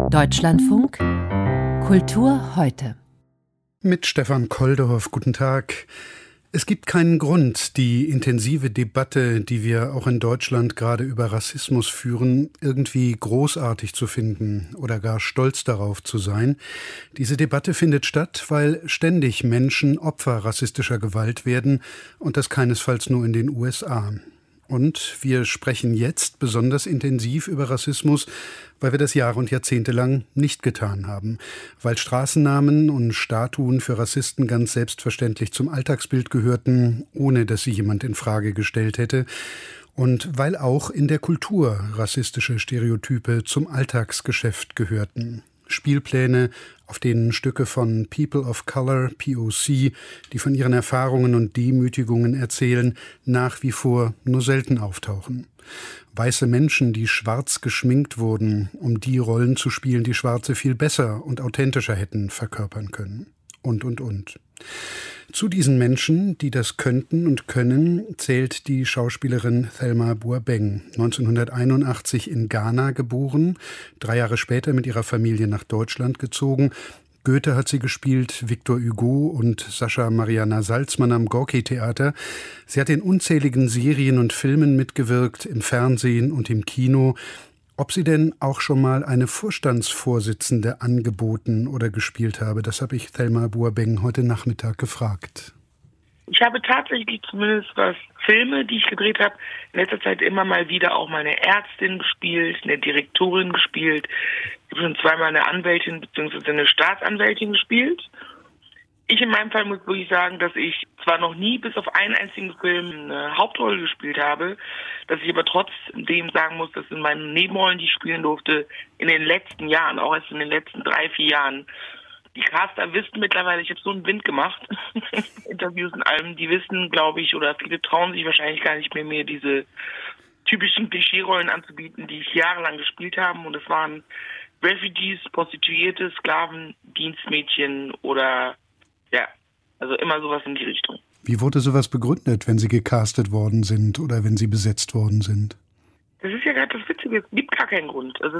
Deutschlandfunk Kultur heute. Mit Stefan Koldorf, guten Tag. Es gibt keinen Grund, die intensive Debatte, die wir auch in Deutschland gerade über Rassismus führen, irgendwie großartig zu finden oder gar stolz darauf zu sein. Diese Debatte findet statt, weil ständig Menschen Opfer rassistischer Gewalt werden und das keinesfalls nur in den USA. Und wir sprechen jetzt besonders intensiv über Rassismus, weil wir das Jahre und Jahrzehnte lang nicht getan haben. Weil Straßennamen und Statuen für Rassisten ganz selbstverständlich zum Alltagsbild gehörten, ohne dass sie jemand in Frage gestellt hätte. Und weil auch in der Kultur rassistische Stereotype zum Alltagsgeschäft gehörten. Spielpläne, auf denen Stücke von People of Color, POC, die von ihren Erfahrungen und Demütigungen erzählen, nach wie vor nur selten auftauchen. Weiße Menschen, die schwarz geschminkt wurden, um die Rollen zu spielen, die Schwarze viel besser und authentischer hätten verkörpern können. Und. Zu diesen Menschen, die das könnten und können, zählt die Schauspielerin Thelma Boabeng, 1981 in Ghana geboren, 3 Jahre später mit ihrer Familie nach Deutschland gezogen. Goethe hat sie gespielt, Victor Hugo und Sascha Mariana Salzmann am Gorki-Theater. Sie hat in unzähligen Serien und Filmen mitgewirkt, im Fernsehen und im Kino. Ob sie denn auch schon mal eine Vorstandsvorsitzende angeboten oder gespielt habe, das habe ich Thelma Boabeng heute Nachmittag gefragt. Ich habe tatsächlich zumindest was Filme, die ich gedreht habe, in letzter Zeit immer mal wieder auch meine Ärztin gespielt, eine Direktorin gespielt. Ich habe schon 2-mal eine Anwältin bzw. eine Staatsanwältin gespielt. Ich in meinem Fall muss wirklich sagen, dass ich zwar noch nie bis auf einen einzigen Film eine Hauptrolle gespielt habe, dass ich aber trotzdem sagen muss, dass in meinen Nebenrollen, die ich spielen durfte, in den letzten Jahren, auch erst in den letzten 3-4 Jahren, die Caster wissen mittlerweile, ich habe so einen Wind gemacht, Interviews und allem, die wissen, glaube ich, oder viele trauen sich wahrscheinlich gar nicht mehr, mir diese typischen Klischee-Rollen anzubieten, die ich jahrelang gespielt habe. Und es waren Refugees, Prostituierte, Sklaven, Dienstmädchen oder ja, also immer sowas in die Richtung. Wie wurde sowas begründet, wenn Sie gecastet worden sind oder wenn Sie besetzt worden sind? Das ist ja gerade das Witzige, es gibt gar keinen Grund. Also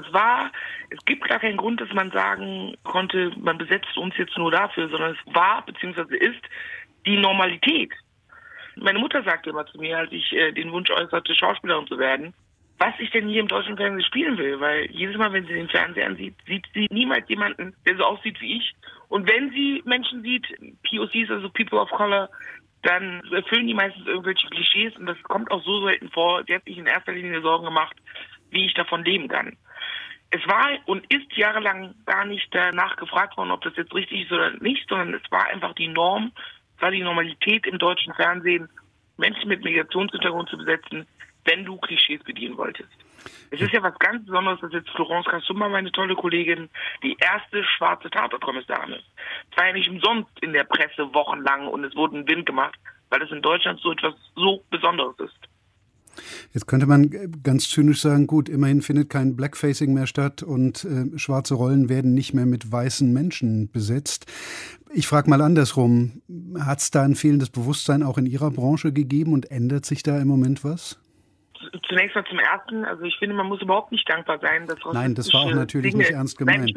es gibt gar keinen Grund, dass man sagen konnte, man besetzt uns jetzt nur dafür, sondern es war bzw. ist die Normalität. Meine Mutter sagte immer zu mir, als ich den Wunsch äußerte, Schauspielerin zu werden, was ich denn hier im deutschen Fernsehen spielen will. Weil jedes Mal, wenn sie den Fernseher ansieht, sieht sie niemals jemanden, der so aussieht wie ich. Und wenn sie Menschen sieht, POCs, also People of Color, dann erfüllen die meistens irgendwelche Klischees und das kommt auch so selten vor. Sie hat sich in erster Linie Sorgen gemacht, wie ich davon leben kann. Es war und ist jahrelang gar nicht danach gefragt worden, ob das jetzt richtig ist oder nicht, sondern es war einfach die Norm, es war die Normalität im deutschen Fernsehen, Menschen mit Migrationshintergrund zu besetzen, wenn du Klischees bedienen wolltest. Es ist ja was ganz Besonderes, dass jetzt Florence Kasumba, meine tolle Kollegin, die erste schwarze Tatortkommissarin ist. Es war ja nicht umsonst in der Presse wochenlang und es wurde ein Wind gemacht, weil es in Deutschland so etwas so Besonderes ist. Jetzt könnte man ganz zynisch sagen, gut, immerhin findet kein Blackfacing mehr statt und schwarze Rollen werden nicht mehr mit weißen Menschen besetzt. Ich frage mal andersrum, hat es da ein fehlendes Bewusstsein auch in Ihrer Branche gegeben und ändert sich da im Moment was? Zunächst mal zum Ersten, also ich finde, man muss überhaupt nicht dankbar sein, dass Nein, das war auch natürlich Dinge, nicht ernst gemeint.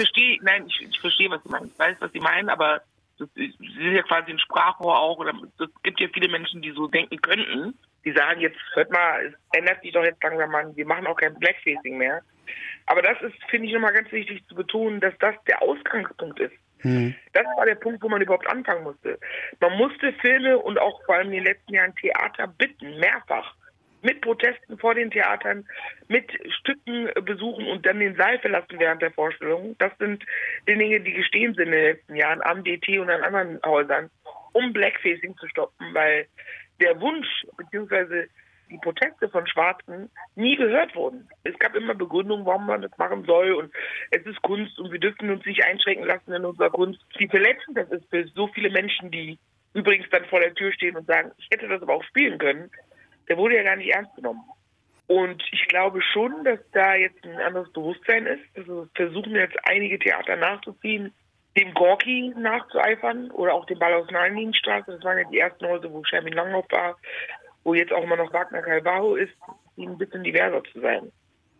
Ich verstehe, was Sie meinen. Ich weiß, was Sie meinen, aber Sie sind ja quasi ein Sprachrohr auch, oder es gibt ja viele Menschen, die so denken könnten, die sagen jetzt, hört mal, es ändert sich doch jetzt langsam an, wir machen auch kein Blackfacing mehr. Aber das ist, finde ich, nochmal ganz wichtig zu betonen, dass das der Ausgangspunkt ist. Das war der Punkt, wo man überhaupt anfangen musste. Man musste Filme und auch vor allem in den letzten Jahren Theater bitten, mehrfach, mit Protesten vor den Theatern, mit Stücken besuchen und dann den Saal verlassen während der Vorstellung. Das sind die Dinge, die gestehen sind in den letzten Jahren am DT und an anderen Häusern, um Blackfacing zu stoppen, weil der Wunsch bzw. die Proteste von Schwarzen nie gehört wurden. Es gab immer Begründungen, warum man das machen soll und es ist Kunst und wir dürfen uns nicht einschränken lassen in unserer Kunst. Wie verletzend das ist für so viele Menschen, die übrigens dann vor der Tür stehen und sagen, ich hätte das aber auch spielen können. Der wurde ja gar nicht ernst genommen. Und ich glaube schon, dass da jetzt ein anderes Bewusstsein ist. Also versuchen jetzt einige Theater nachzuziehen, dem Gorki nachzueifern oder auch dem Ball aus Nalinienstraße. Das waren ja die ersten Häuser, wo Shermin Langhoff war, wo jetzt auch immer noch Wagner Calvajo ist, die ein bisschen diverser zu sein.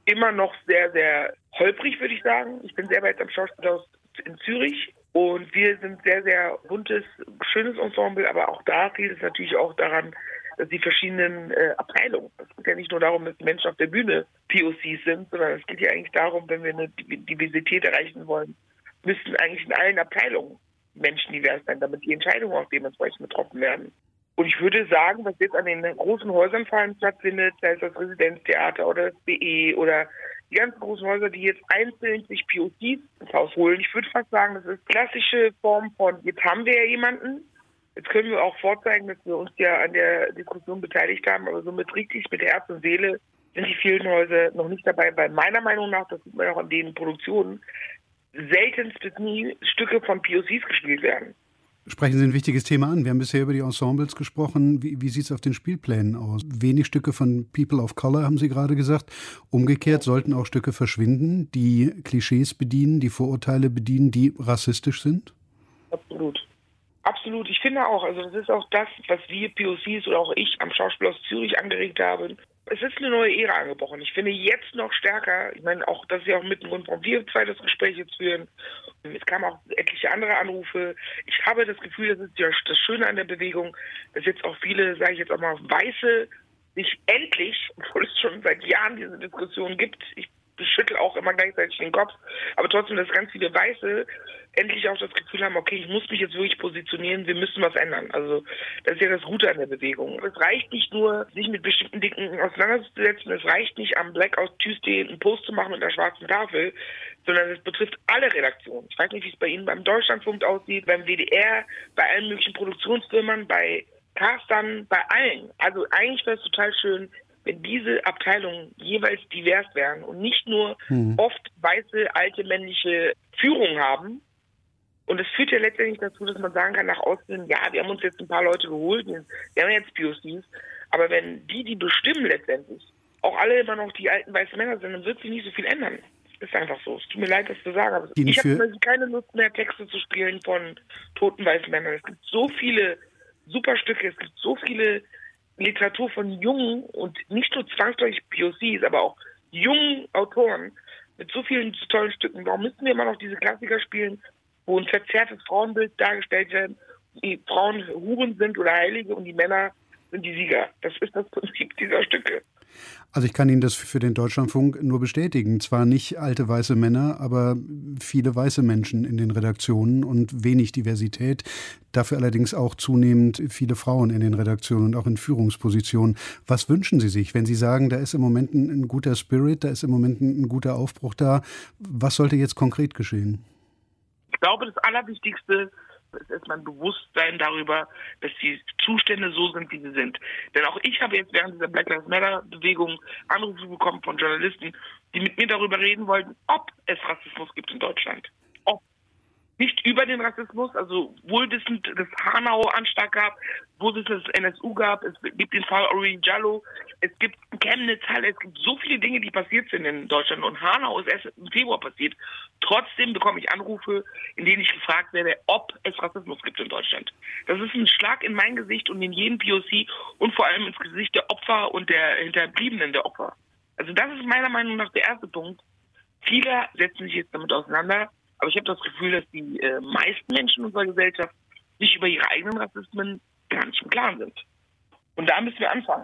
immer noch sehr, sehr holprig, würde ich sagen. Ich bin selber jetzt am Schauspielhaus in Zürich und wir sind sehr, sehr buntes, schönes Ensemble, aber auch da fehlt es natürlich auch daran, dass die verschiedenen Abteilungen, es geht ja nicht nur darum, dass die Menschen auf der Bühne POCs sind, sondern es geht ja eigentlich darum, wenn wir eine Diversität erreichen wollen, müssten eigentlich in allen Abteilungen Menschen divers sein, damit die Entscheidungen auch dementsprechend getroffen werden. Und ich würde sagen, was jetzt an den großen Häusern vor allem stattfindet, sei es das Residenztheater oder das BE oder die ganzen großen Häuser, die jetzt einzeln sich POCs ins Haus holen. Ich würde fast sagen, das ist klassische Form von, jetzt haben wir ja jemanden, jetzt können wir auch vorzeigen, dass wir uns ja an der Diskussion beteiligt haben, aber so mit richtig, mit Herz und Seele sind die vielen Häuser noch nicht dabei, weil meiner Meinung nach, das sieht man auch an den Produktionen, seltenst bis nie Stücke von POCs gespielt werden. Sprechen Sie ein wichtiges Thema an. Wir haben bisher über die Ensembles gesprochen. Wie sieht es auf den Spielplänen aus? Wenig Stücke von People of Color, haben Sie gerade gesagt. Umgekehrt sollten auch Stücke verschwinden, die Klischees bedienen, die Vorurteile bedienen, die rassistisch sind? Absolut. Absolut. Ich finde auch, also das ist auch das, was wir POCs oder auch ich am Schauspielhaus Zürich angeregt haben. Es ist eine neue Ära angebrochen. Ich finde jetzt noch stärker, ich meine auch, das ist ja auch mit dem Grund, warum wir zwei das Gespräch jetzt führen. Es kamen auch etliche andere Anrufe. Ich habe das Gefühl, das ist ja das Schöne an der Bewegung, dass jetzt auch viele, sage ich jetzt auch mal, Weiße sich endlich, obwohl es schon seit Jahren diese Diskussion gibt, ich schüttel auch immer gleichzeitig den Kopf, aber trotzdem, dass ganz viele Weiße endlich auch das Gefühl haben, okay, ich muss mich jetzt wirklich positionieren, wir müssen was ändern. Also das ist ja das Gute an der Bewegung. Es reicht nicht nur, sich mit bestimmten Dingen auseinanderzusetzen, es reicht nicht, am Blackout Tuesday einen Post zu machen mit einer schwarzen Tafel, sondern es betrifft alle Redaktionen. Ich weiß nicht, wie es bei Ihnen beim Deutschlandfunk aussieht, beim WDR, bei allen möglichen Produktionsfirmen, bei Castern, bei allen. Also eigentlich wäre es total schön, wenn diese Abteilungen jeweils divers wären und nicht nur oft weiße, alte, männliche Führung haben. Und es führt ja letztendlich dazu, dass man sagen kann nach außen, ja, wir haben uns jetzt ein paar Leute geholt, wir haben jetzt POCs, aber wenn die bestimmen letztendlich, auch alle immer noch die alten weißen Männer sind, dann wird sich nicht so viel ändern. Ist einfach so. Es tut mir leid, das zu sagen, aber ich habe keine Lust mehr, Texte zu spielen von toten weißen Männern. Es gibt so viele super Stücke, es gibt so viele Literatur von jungen und nicht nur zwangsläufig POCs, aber auch jungen Autoren mit so vielen tollen Stücken. Warum müssen wir immer noch diese Klassiker spielen, wo ein verzerrtes Frauenbild dargestellt wird, die Frauen Huren sind oder Heilige und die Männer sind die Sieger? Das ist das Prinzip dieser Stücke. Also ich kann Ihnen das für den Deutschlandfunk nur bestätigen. Zwar nicht alte weiße Männer, aber viele weiße Menschen in den Redaktionen und wenig Diversität. Dafür allerdings auch zunehmend viele Frauen in den Redaktionen und auch in Führungspositionen. Was wünschen Sie sich, wenn Sie sagen, da ist im Moment ein guter Spirit, da ist im Moment ein guter Aufbruch da? Was sollte jetzt konkret geschehen? Ich glaube, das Allerwichtigste ist erstmal ein Bewusstsein darüber, dass die Zustände so sind, wie sie sind. Denn auch ich habe jetzt während dieser Black Lives Matter Bewegung Anrufe bekommen von Journalisten, die mit mir darüber reden wollten, ob es Rassismus gibt in Deutschland. Ob. Nicht über den Rassismus, also wohlwissend, dass Hanau-Anschlag gab, wohlwissend, dass es NSU gab, es gibt den Fall Ori Jallo, es gibt Chemnitz, Halle, es gibt so viele Dinge, die passiert sind in Deutschland und Hanau ist erst im Februar passiert. Trotzdem bekomme ich Anrufe, in denen ich gefragt werde, ob es Rassismus gibt in Deutschland. Das ist ein Schlag in mein Gesicht und in jeden POC und vor allem ins Gesicht der Opfer und der Hinterbliebenen der Opfer. Also das ist meiner Meinung nach der erste Punkt. Viele setzen sich jetzt damit auseinander, aber ich habe das Gefühl, dass die meisten Menschen unserer Gesellschaft sich über ihre eigenen Rassismen gar nicht im Klaren sind. Und da müssen wir anfangen.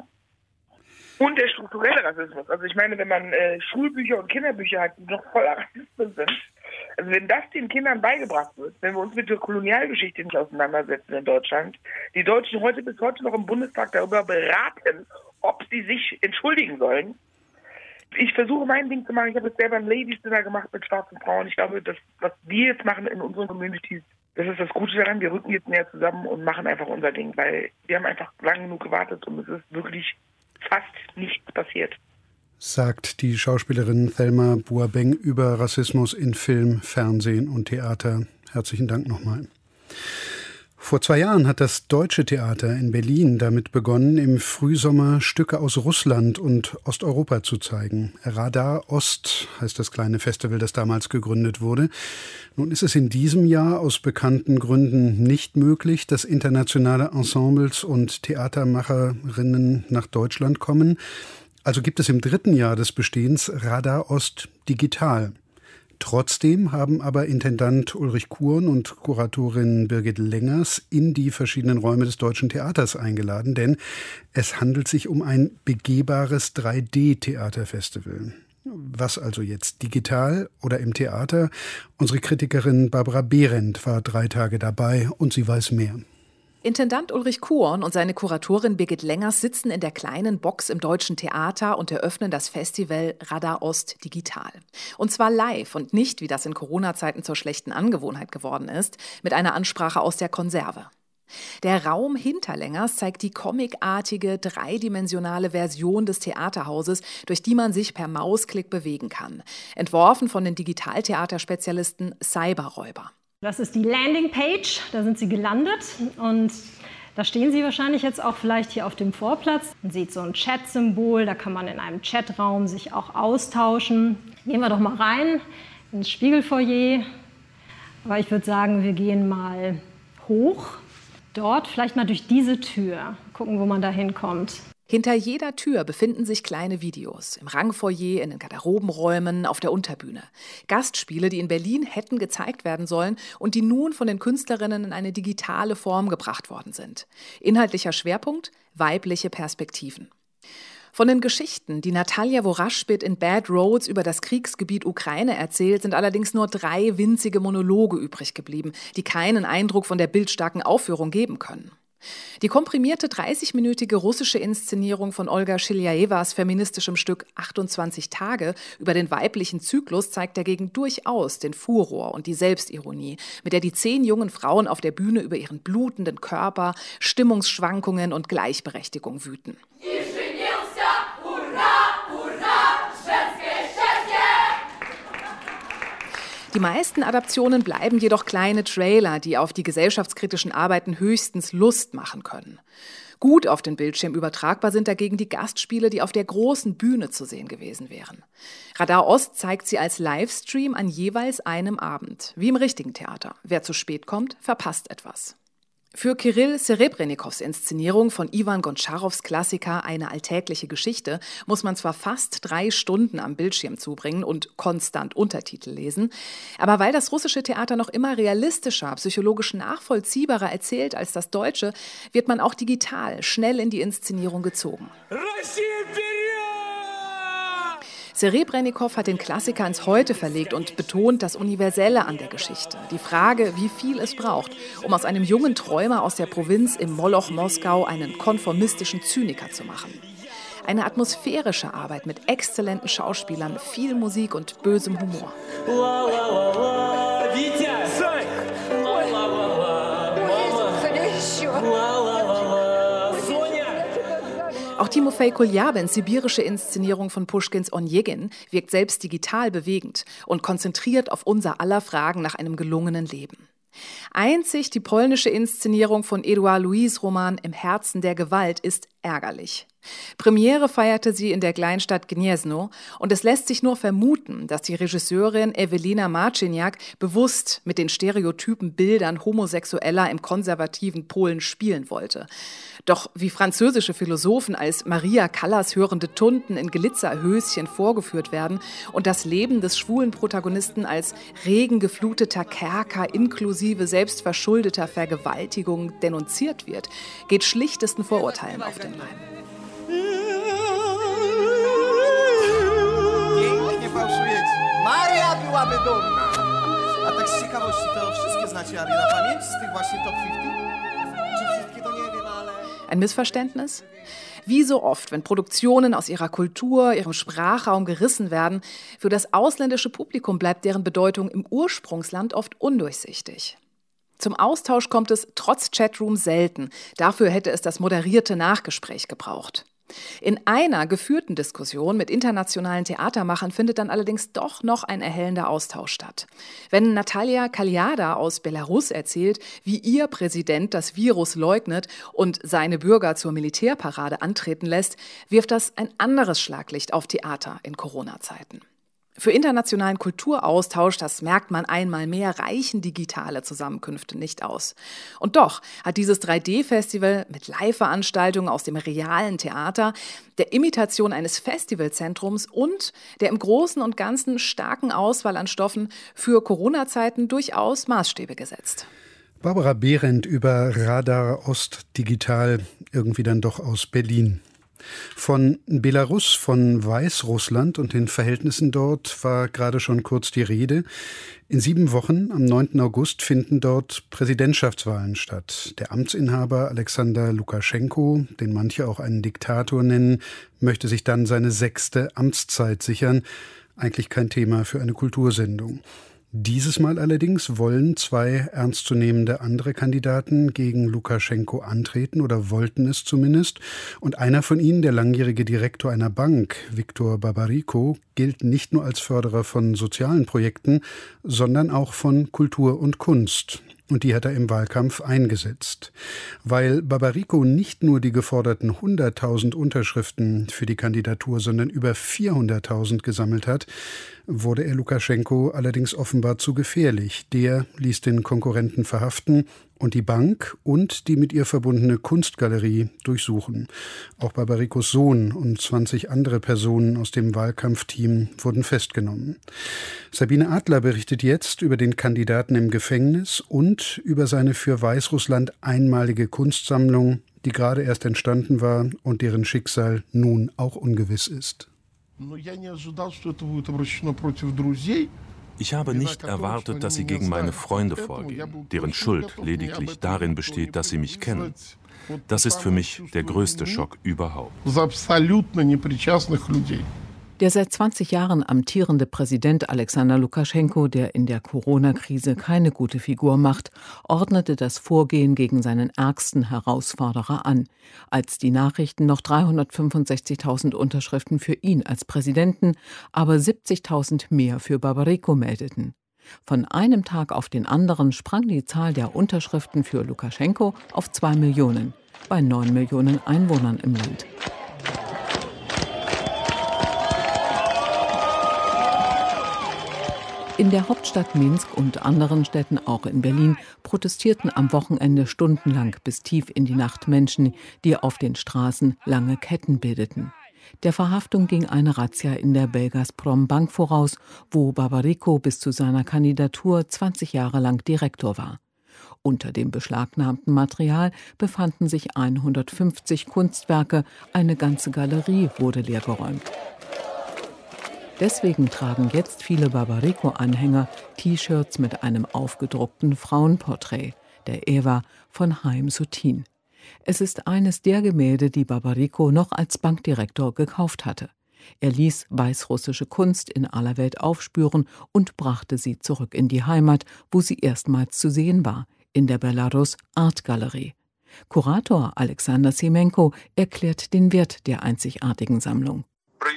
Und der strukturelle Rassismus. Also ich meine, wenn man Schulbücher und Kinderbücher hat, die noch voller Rassismus sind, also wenn das den Kindern beigebracht wird, wenn wir uns mit der Kolonialgeschichte nicht auseinandersetzen in Deutschland, die Deutschen bis heute noch im Bundestag darüber beraten, ob sie sich entschuldigen sollen. Ich versuche mein Ding zu machen. Ich habe jetzt selber ein Ladies Dinner gemacht mit schwarzen Frauen. Ich glaube, das, was wir jetzt machen in unseren Communities, das ist das Gute daran. Wir rücken jetzt näher zusammen und machen einfach unser Ding, weil wir haben einfach lang genug gewartet und es ist wirklich fast nichts passiert. Sagt die Schauspielerin Thelma Boabeng über Rassismus in Film, Fernsehen und Theater. Herzlichen Dank nochmal. Vor 2 Jahren hat das Deutsche Theater in Berlin damit begonnen, im Frühsommer Stücke aus Russland und Osteuropa zu zeigen. Radar Ost heißt das kleine Festival, das damals gegründet wurde. Nun ist es in diesem Jahr aus bekannten Gründen nicht möglich, dass internationale Ensembles und Theatermacherinnen nach Deutschland kommen. Also gibt es im 3. Jahr des Bestehens Radar Ost digital. Trotzdem haben aber Intendant Ulrich Kuhn und Kuratorin Birgit Lengers in die verschiedenen Räume des Deutschen Theaters eingeladen, denn es handelt sich um ein begehbares 3D-Theaterfestival. Was also jetzt, digital oder im Theater? Unsere Kritikerin Barbara Behrendt war 3 Tage dabei und sie weiß mehr. Intendant Ulrich Kuhn und seine Kuratorin Birgit Lengers sitzen in der kleinen Box im Deutschen Theater und eröffnen das Festival Radar Ost digital. Und zwar live und nicht, wie das in Corona-Zeiten zur schlechten Angewohnheit geworden ist, mit einer Ansprache aus der Konserve. Der Raum hinter Lengers zeigt die comicartige, dreidimensionale Version des Theaterhauses, durch die man sich per Mausklick bewegen kann. Entworfen von den Digitaltheaterspezialisten Cyberräuber. Das ist die Landingpage, da sind sie gelandet und da stehen sie wahrscheinlich jetzt auch vielleicht hier auf dem Vorplatz. Man sieht so ein Chat-Symbol, da kann man in einem Chatraum sich auch austauschen. Gehen wir doch mal rein ins Spiegelfoyer. Aber ich würde sagen, wir gehen mal hoch. Dort vielleicht mal durch diese Tür, gucken, wo man da hinkommt. Hinter jeder Tür befinden sich kleine Videos. Im Rangfoyer, in den Garderobenräumen, auf der Unterbühne. Gastspiele, die in Berlin hätten gezeigt werden sollen und die nun von den Künstlerinnen in eine digitale Form gebracht worden sind. Inhaltlicher Schwerpunkt: weibliche Perspektiven. Von den Geschichten, die Natalia Woraschbit in Bad Roads über das Kriegsgebiet Ukraine erzählt, sind allerdings nur 3 winzige Monologe übrig geblieben, die keinen Eindruck von der bildstarken Aufführung geben können. Die komprimierte 30-minütige russische Inszenierung von Olga Schiljajewas feministischem Stück 28 Tage über den weiblichen Zyklus zeigt dagegen durchaus den Furor und die Selbstironie, mit der die 10 jungen Frauen auf der Bühne über ihren blutenden Körper, Stimmungsschwankungen und Gleichberechtigung wüten. Die meisten Adaptionen bleiben jedoch kleine Trailer, die auf die gesellschaftskritischen Arbeiten höchstens Lust machen können. Gut auf den Bildschirm übertragbar sind dagegen die Gastspiele, die auf der großen Bühne zu sehen gewesen wären. Radar Ost zeigt sie als Livestream an jeweils einem Abend, wie im richtigen Theater. Wer zu spät kommt, verpasst etwas. Für Kirill Serebrenikows Inszenierung von Iwan Gontscharows Klassiker Eine alltägliche Geschichte muss man zwar fast 3 Stunden am Bildschirm zubringen und konstant Untertitel lesen, aber weil das russische Theater noch immer realistischer, psychologisch nachvollziehbarer erzählt als das deutsche, wird man auch digital schnell in die Inszenierung gezogen. Serebrenikow hat den Klassiker ins Heute verlegt und betont das Universelle an der Geschichte. Die Frage, wie viel es braucht, um aus einem jungen Träumer aus der Provinz im Moloch Moskau einen konformistischen Zyniker zu machen. Eine atmosphärische Arbeit mit exzellenten Schauspielern, viel Musik und bösem Humor. Auch Timofei Kuljabins sibirische Inszenierung von Puschkins Onegin wirkt selbst digital bewegend und konzentriert auf unser aller Fragen nach einem gelungenen Leben. Einzig die polnische Inszenierung von Edouard Louis' Roman Im Herzen der Gewalt ist ärgerlich. Premiere feierte sie in der Kleinstadt Gniezno und es lässt sich nur vermuten, dass die Regisseurin Ewelina Marciniak bewusst mit den stereotypen Bildern Homosexueller im konservativen Polen spielen wollte. Doch wie französische Philosophen als Maria Callas hörende Tunden in Glitzerhöschen vorgeführt werden und das Leben des schwulen Protagonisten als regengefluteter Kerker inklusive selbstverschuldeter Vergewaltigung denunziert wird, geht schlichtesten Vorurteilen auf den Leim. Maria byłaby dumna. A tak z ciekawości, to wszystkie znacie Arię na pamięć z tych właśnie Top 50? Czy wszystkie to nie wiem, ale... Ein Missverständnis? Wie so oft, wenn Produktionen aus ihrer Kultur, ihrem Sprachraum gerissen werden, für das ausländische Publikum bleibt deren Bedeutung im Ursprungsland oft undurchsichtig. Zum Austausch kommt es trotz Chatroom selten. Dafür hätte es das moderierte Nachgespräch gebraucht. In einer geführten Diskussion mit internationalen Theatermachern findet dann allerdings doch noch ein erhellender Austausch statt. Wenn Natalia Kaljada aus Belarus erzählt, wie ihr Präsident das Virus leugnet und seine Bürger zur Militärparade antreten lässt, wirft das ein anderes Schlaglicht auf Theater in Corona-Zeiten. Für internationalen Kulturaustausch, das merkt man einmal mehr, reichen digitale Zusammenkünfte nicht aus. Und doch hat dieses 3D-Festival mit Live-Veranstaltungen aus dem realen Theater, der Imitation eines Festivalzentrums und der im Großen und Ganzen starken Auswahl an Stoffen für Corona-Zeiten durchaus Maßstäbe gesetzt. Barbara Behrendt über Radar Ost Digital, irgendwie dann doch aus Berlin. Von Belarus, von Weißrussland und den Verhältnissen dort war gerade schon kurz die Rede. In 7 Wochen, am 9. August, finden dort Präsidentschaftswahlen statt. Der Amtsinhaber Alexander Lukaschenko, den manche auch einen Diktator nennen, möchte sich dann seine 6. Amtszeit sichern. Eigentlich kein Thema für eine Kultursendung. Dieses Mal allerdings wollen 2 ernstzunehmende andere Kandidaten gegen Lukaschenko antreten oder wollten es zumindest. Und einer von ihnen, der langjährige Direktor einer Bank, Viktor Babariko, gilt nicht nur als Förderer von sozialen Projekten, sondern auch von Kultur und Kunst. Und die hat er im Wahlkampf eingesetzt. Weil Babariko nicht nur die geforderten 100.000 Unterschriften für die Kandidatur, sondern über 400.000 gesammelt hat, wurde er Lukaschenko allerdings offenbar zu gefährlich. Der ließ den Konkurrenten verhaften und die Bank und die mit ihr verbundene Kunstgalerie durchsuchen. Auch Babarikos Sohn und 20 andere Personen aus dem Wahlkampfteam wurden festgenommen. Sabine Adler berichtet jetzt über den Kandidaten im Gefängnis und über seine für Weißrussland einmalige Kunstsammlung, die gerade erst entstanden war und deren Schicksal nun auch ungewiss ist. Ich habe nicht erwartet, dass sie gegen meine Freunde vorgehen, deren Schuld lediglich darin besteht, dass sie mich kennen. Das ist für mich der größte Schock überhaupt. Der seit 20 Jahren amtierende Präsident Alexander Lukaschenko, der in der Corona-Krise keine gute Figur macht, ordnete das Vorgehen gegen seinen ärgsten Herausforderer an, als die Nachrichten noch 365.000 Unterschriften für ihn als Präsidenten, aber 70.000 mehr für Babariko meldeten. Von einem Tag auf den anderen sprang die Zahl der Unterschriften für Lukaschenko auf 2 Millionen, bei 9 Millionen Einwohnern im Land. In der Hauptstadt Minsk und anderen Städten, auch in Berlin, protestierten am Wochenende stundenlang bis tief in die Nacht Menschen, die auf den Straßen lange Ketten bildeten. Der Verhaftung ging eine Razzia in der Belgazprom Bank voraus, wo Babariko bis zu seiner Kandidatur 20 Jahre lang Direktor war. Unter dem beschlagnahmten Material befanden sich 150 Kunstwerke, eine ganze Galerie wurde leergeräumt. Deswegen tragen jetzt viele Babariko-Anhänger T-Shirts mit einem aufgedruckten Frauenporträt, der Eva von Chaim Soutine. Es ist eines der Gemälde, die Babariko noch als Bankdirektor gekauft hatte. Er ließ weißrussische Kunst in aller Welt aufspüren und brachte sie zurück in die Heimat, wo sie erstmals zu sehen war, in der Belarus Art Galerie. Kurator Alexander Semenko erklärt den Wert der einzigartigen Sammlung.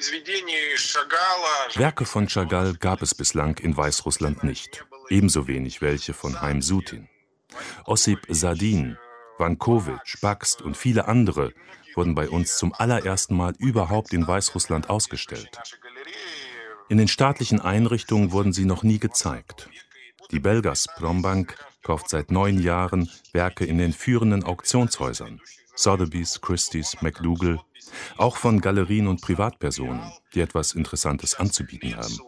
Werke von Chagall gab es bislang in Weißrussland nicht. Ebenso wenig welche von Chaim Soutine. Ossip Sadin, Vankowitsch, Bakst und viele andere wurden bei uns zum allerersten Mal überhaupt in Weißrussland ausgestellt. In den staatlichen Einrichtungen wurden sie noch nie gezeigt. Die Belgazprom Bank kauft seit 9 Jahren Werke in den führenden Auktionshäusern. Sotheby's, Christie's, McDougal, auch von Galerien und Privatpersonen, die etwas Interessantes anzubieten haben.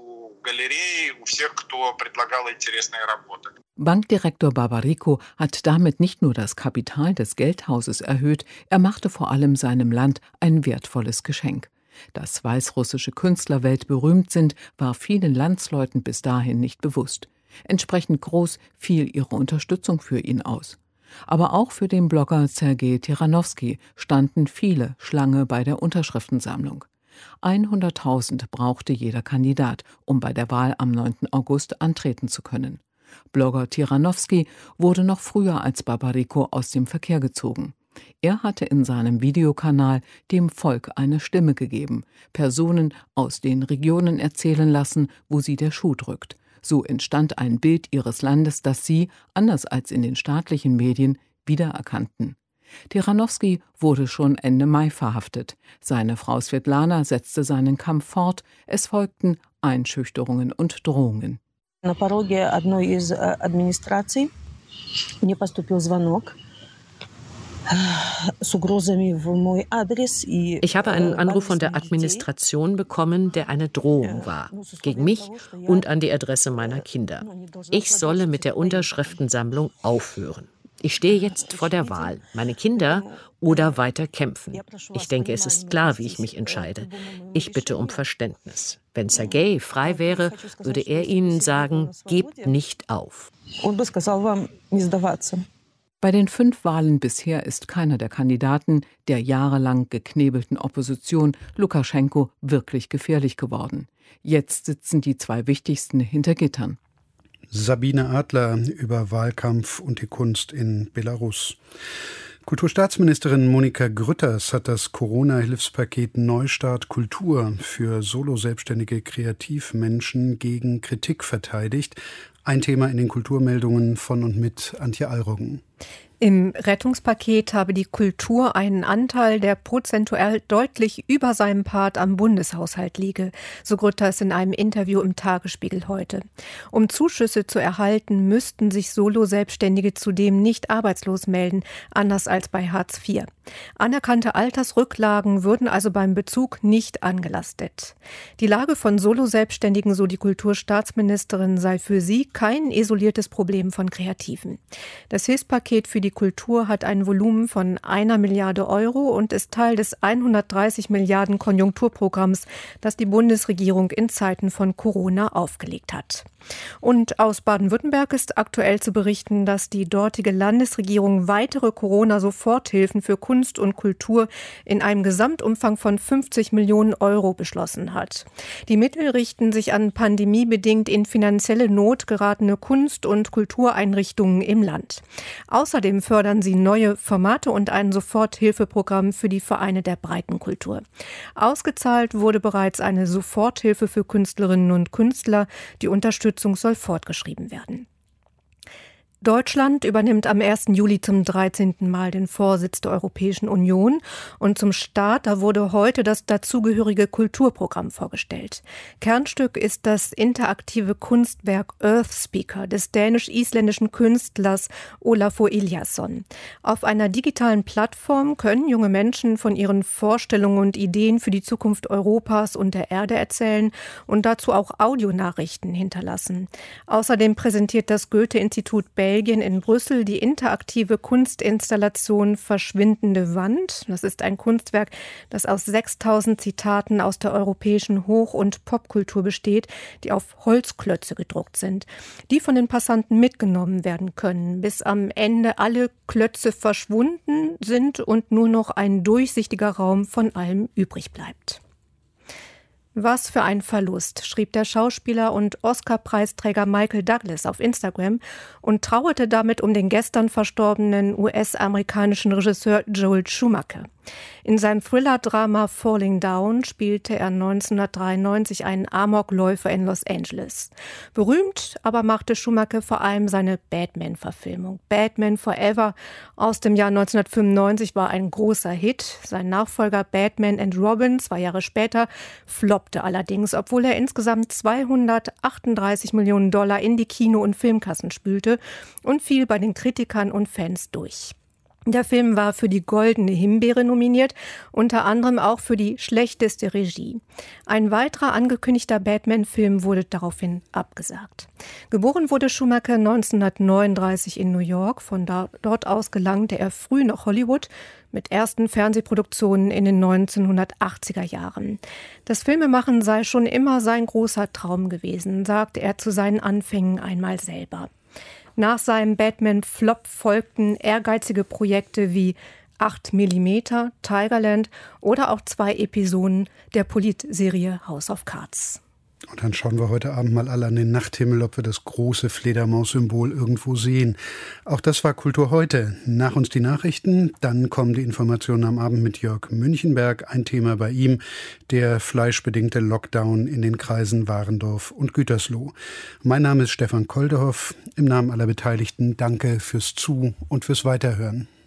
Bankdirektor Babariko hat damit nicht nur das Kapital des Geldhauses erhöht, er machte vor allem seinem Land ein wertvolles Geschenk. Dass weißrussische Künstler weltberühmt sind, war vielen Landsleuten bis dahin nicht bewusst. Entsprechend groß fiel ihre Unterstützung für ihn aus. Aber auch für den Blogger Sergei Tiranowski standen viele Schlange bei der Unterschriftensammlung. 100.000 brauchte jeder Kandidat, um bei der Wahl am 9. August antreten zu können. Blogger Tiranowski wurde noch früher als Babariko aus dem Verkehr gezogen. Er hatte in seinem Videokanal dem Volk eine Stimme gegeben, Personen aus den Regionen erzählen lassen, wo sie der Schuh drückt. So entstand ein Bild ihres Landes, das sie, anders als in den staatlichen Medien, wiedererkannten. Tiranowski wurde schon Ende Mai verhaftet. Seine Frau Svetlana setzte seinen Kampf fort. Es folgten Einschüchterungen und Drohungen. На пороге одной из администраций мне поступил звонок. Ich habe einen Anruf von der Administration bekommen, der eine Drohung war, gegen mich und an die Adresse meiner Kinder. Ich solle mit der Unterschriftensammlung aufhören. Ich stehe jetzt vor der Wahl, meine Kinder oder weiter kämpfen. Ich denke, es ist klar, wie ich mich entscheide. Ich bitte um Verständnis. Wenn Sergei frei wäre, würde er Ihnen sagen, gebt nicht auf. Bei den 5 Wahlen bisher ist keiner der Kandidaten der jahrelang geknebelten Opposition Lukaschenko wirklich gefährlich geworden. Jetzt sitzen die 2 wichtigsten hinter Gittern. Sabine Adler über Wahlkampf und die Kunst in Belarus. Kulturstaatsministerin Monika Grütters hat das Corona-Hilfspaket Neustart Kultur für solo-selbstständige Kreativmenschen gegen Kritik verteidigt. Ein Thema in den Kulturmeldungen von und mit Antje Allroggen. Im Rettungspaket habe die Kultur einen Anteil, der prozentuell deutlich über seinem Part am Bundeshaushalt liege, so Grütters in einem Interview im Tagesspiegel heute. Um Zuschüsse zu erhalten, müssten sich Solo-Selbstständige zudem nicht arbeitslos melden, anders als bei Hartz IV. Anerkannte Altersrücklagen würden also beim Bezug nicht angelastet. Die Lage von Solo-Selbstständigen, so die Kulturstaatsministerin, sei für sie kein isoliertes Problem von Kreativen. Das Hilfspaket für die Kultur hat ein Volumen von 1 Milliarde Euro und ist Teil des 130 Milliarden Konjunkturprogramms, das die Bundesregierung in Zeiten von Corona aufgelegt hat. Und aus Baden-Württemberg ist aktuell zu berichten, dass die dortige Landesregierung weitere Corona-Soforthilfen für Kunst und Kultur in einem Gesamtumfang von 50 Millionen Euro beschlossen hat. Die Mittel richten sich an pandemiebedingt in finanzielle Not geratene Kunst- und Kultureinrichtungen im Land. Außerdem fördern sie neue Formate und ein Soforthilfeprogramm für die Vereine der Breitenkultur. Ausgezahlt wurde bereits eine Soforthilfe für Künstlerinnen und Künstler. Die Unterstützung soll fortgeschrieben werden. Deutschland übernimmt am 1. Juli zum 13. Mal den Vorsitz der Europäischen Union und zum Start, da wurde heute das dazugehörige Kulturprogramm vorgestellt. Kernstück ist das interaktive Kunstwerk Earthspeaker des dänisch-isländischen Künstlers Olafur Eliasson. Auf einer digitalen Plattform können junge Menschen von ihren Vorstellungen und Ideen für die Zukunft Europas und der Erde erzählen und dazu auch Audionachrichten hinterlassen. Außerdem präsentiert das Goethe-Institut Belgien in Brüssel die interaktive Kunstinstallation Verschwindende Wand. Das ist ein Kunstwerk, das aus 6000 Zitaten aus der europäischen Hoch- und Popkultur besteht, die auf Holzklötze gedruckt sind, die von den Passanten mitgenommen werden können, bis am Ende alle Klötze verschwunden sind und nur noch ein durchsichtiger Raum von allem übrig bleibt. Was für ein Verlust, schrieb der Schauspieler und Oscar-Preisträger Michael Douglas auf Instagram und trauerte damit um den gestern verstorbenen US-amerikanischen Regisseur Joel Schumacher. In seinem Thriller-Drama Falling Down spielte er 1993 einen Amokläufer in Los Angeles. Berühmt aber machte Schumacher vor allem seine Batman-Verfilmung. Batman Forever aus dem Jahr 1995 war ein großer Hit. Sein Nachfolger Batman and Robin 2 Jahre später floppte allerdings, obwohl er insgesamt $238 Millionen in die Kino- und Filmkassen spülte und fiel bei den Kritikern und Fans durch. Der Film war für die Goldene Himbeere nominiert, unter anderem auch für die schlechteste Regie. Ein weiterer angekündigter Batman-Film wurde daraufhin abgesagt. Geboren wurde Schumacher 1939 in New York. Von dort aus gelangte er früh nach Hollywood mit ersten Fernsehproduktionen in den 1980er Jahren. Das Filmemachen sei schon immer sein großer Traum gewesen, sagte er zu seinen Anfängen einmal selber. Nach seinem Batman-Flop folgten ehrgeizige Projekte wie 8 mm, Tigerland oder auch 2 Episoden der Politserie House of Cards. Und dann schauen wir heute Abend mal alle an den Nachthimmel, ob wir das große Fledermaus-Symbol irgendwo sehen. Auch das war Kultur heute. Nach uns die Nachrichten, dann kommen die Informationen am Abend mit Jörg Münchenberg. Ein Thema bei ihm, der fleischbedingte Lockdown in den Kreisen Warendorf und Gütersloh. Mein Name ist Stefan Koldehoff. Im Namen aller Beteiligten danke fürs Zu- und fürs Weiterhören.